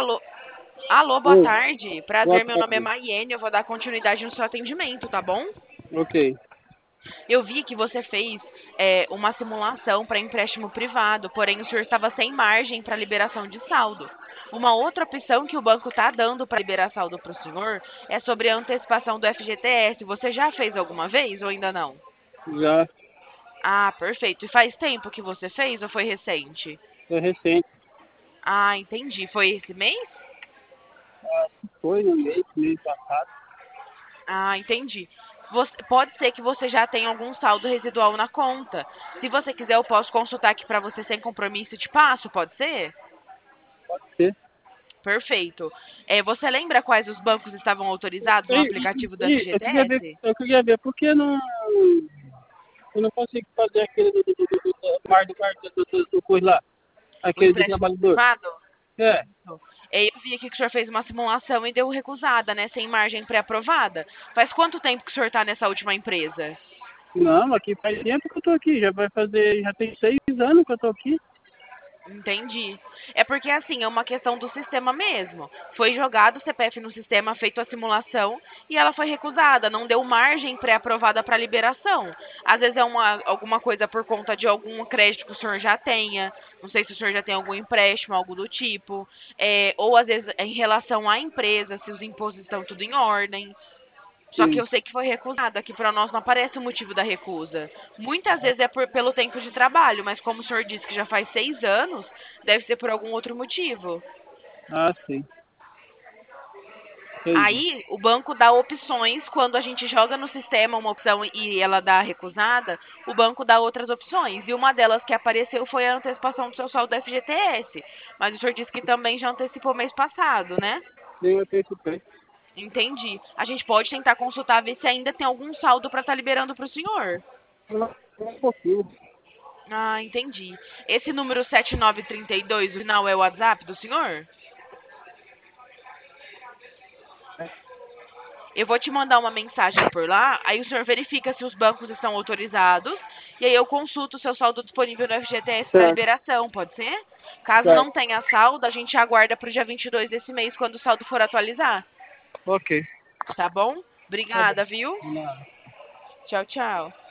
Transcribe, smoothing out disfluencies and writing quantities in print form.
Alô, alô, boa Ô, tarde. boa Prazer, meu nome é tarde. Maiene. Eu vou dar continuidade no seu atendimento, tá bom? Ok. Eu vi que você fez uma simulação para empréstimo privado, porém o senhor estava sem margem para liberação de saldo. Uma outra opção que o banco está dando para liberar saldo para o senhor é sobre a antecipação do FGTS. Você já fez alguma vez ou ainda não? Já Ah, perfeito. E faz tempo que você fez ou foi recente? é recente. Ah, entendi. Foi esse mês? Foi no mês passado. Ah, entendi. Pode ser que você já tenha algum saldo residual na conta. Se você quiser, eu posso consultar aqui para você sem compromisso e te passo, pode ser? Pode ser. Perfeito. Você lembra quais os bancos estavam autorizados no aplicativo do FGTS? Eu queria ver por que não, eu não consigo fazer aquele do coisa lá, O aquele do empréstimo trabalhador. privado? É, Eu vi aqui que o senhor fez uma simulação e deu recusada, né? Sem margem pré-aprovada. Faz quanto tempo que o senhor está nessa última empresa? não, aqui faz tempo que eu tô aqui, já tem 6 anos que eu tô aqui. Entendi. É porque, assim, é uma questão do sistema mesmo. Foi jogado o CPF no sistema, feito a simulação, e ela foi recusada. Não deu margem pré-aprovada para liberação. Às vezes é alguma coisa por conta de algum crédito que o senhor já tenha. Não sei se o senhor já tem algum empréstimo, algo do tipo. Ou às vezes em relação à empresa, se os impostos estão tudo em ordem. Só que Sim. eu sei que foi recusado. Aqui para nós não aparece o motivo da recusa. Muitas vezes é pelo tempo de trabalho, mas como o senhor disse que já faz 6 anos, deve ser por algum outro motivo. Ah, sim. Entendi. Aí o banco dá opções quando a gente joga no sistema uma opção e ela dá recusada, o banco dá outras opções. E uma delas que apareceu foi a antecipação do seu saldo do FGTS. Mas o senhor disse que também já antecipou mês passado, né? Sim, eu tenho esse pé. Entendi. A gente pode tentar consultar, ver se ainda tem algum saldo para estar liberando para o senhor. Um pouquinho. Ah, entendi. Esse número 7932, o final é o WhatsApp do senhor? Eu vou te mandar uma mensagem por lá, aí o senhor verifica se os bancos estão autorizados, e aí eu consulto o seu saldo disponível no FGTS para Certo, liberação, pode ser? Caso não certo. tenha saldo, a gente aguarda para o dia 22 desse mês, quando o saldo for atualizar. Ok. Tá bom? Tá bom. Obrigada, viu? De nada. Tchau, tchau.